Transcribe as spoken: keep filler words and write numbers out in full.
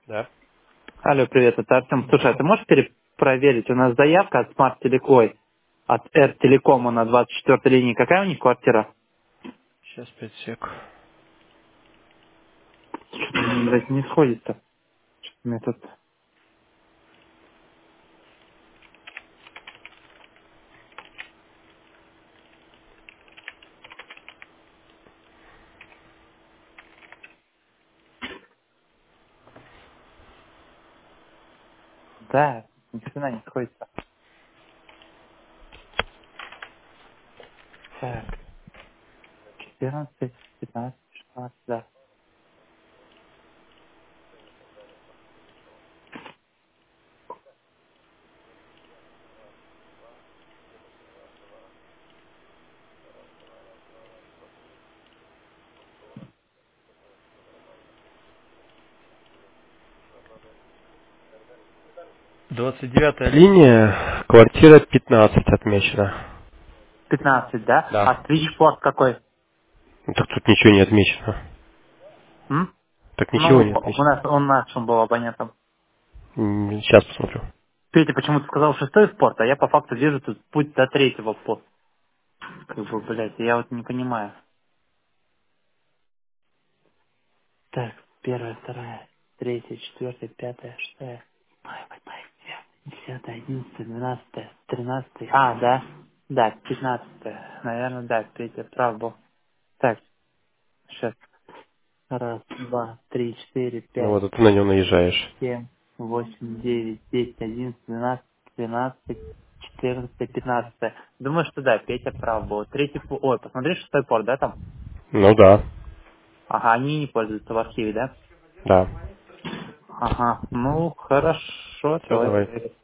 Да. Алло, привет, это Артем. Слушай, а ты можешь перепроверить? У нас заявка от Smart Telecom, от R-Телекома на двадцать четвёртой линии. Какая у них квартира? Сейчас пять сек. Что-то мне, блядь, не сходится. Что-то мне тут... Да, ни хрена не сходится. Так, четырнадцать, пятнадцать, шестнадцать, да. Двадцать девятая линия, квартира пятнадцать отмечена. пятнадцать, да? Да. А Switchport какой? Ну, так тут ничего не отмечено. М? Так ничего Ну, не у отмечено. нас, он нашим был абонентом. М, Сейчас посмотрю. Петя почему-то сказал шестой спорт, а я по факту вижу тут путь до третьего пост. Как бы, блядь, я вот не понимаю. Так, первая, вторая, третья, четвертая, пятая, шестая, восьмая, десятая, одиннадцатая, двенадцатая, тринадцатая. А, да? Да, пятнадцатая. Наверное, да, Петя прав был. Так, сейчас. Раз, два, три, четыре, Ну пять, вот, а ты на него наезжаешь. семь, восемь, девять, десять, одиннадцать, двенадцать, тринадцать, четырнадцать, пятнадцать. Думаю, что да, Петя прав был. Третий, пу- ой, посмотри, шестой порт, да, там? Ну да, Ага, они не пользуются в архиве, да? да. Ага, ну, хорошо, Все, давай. давай.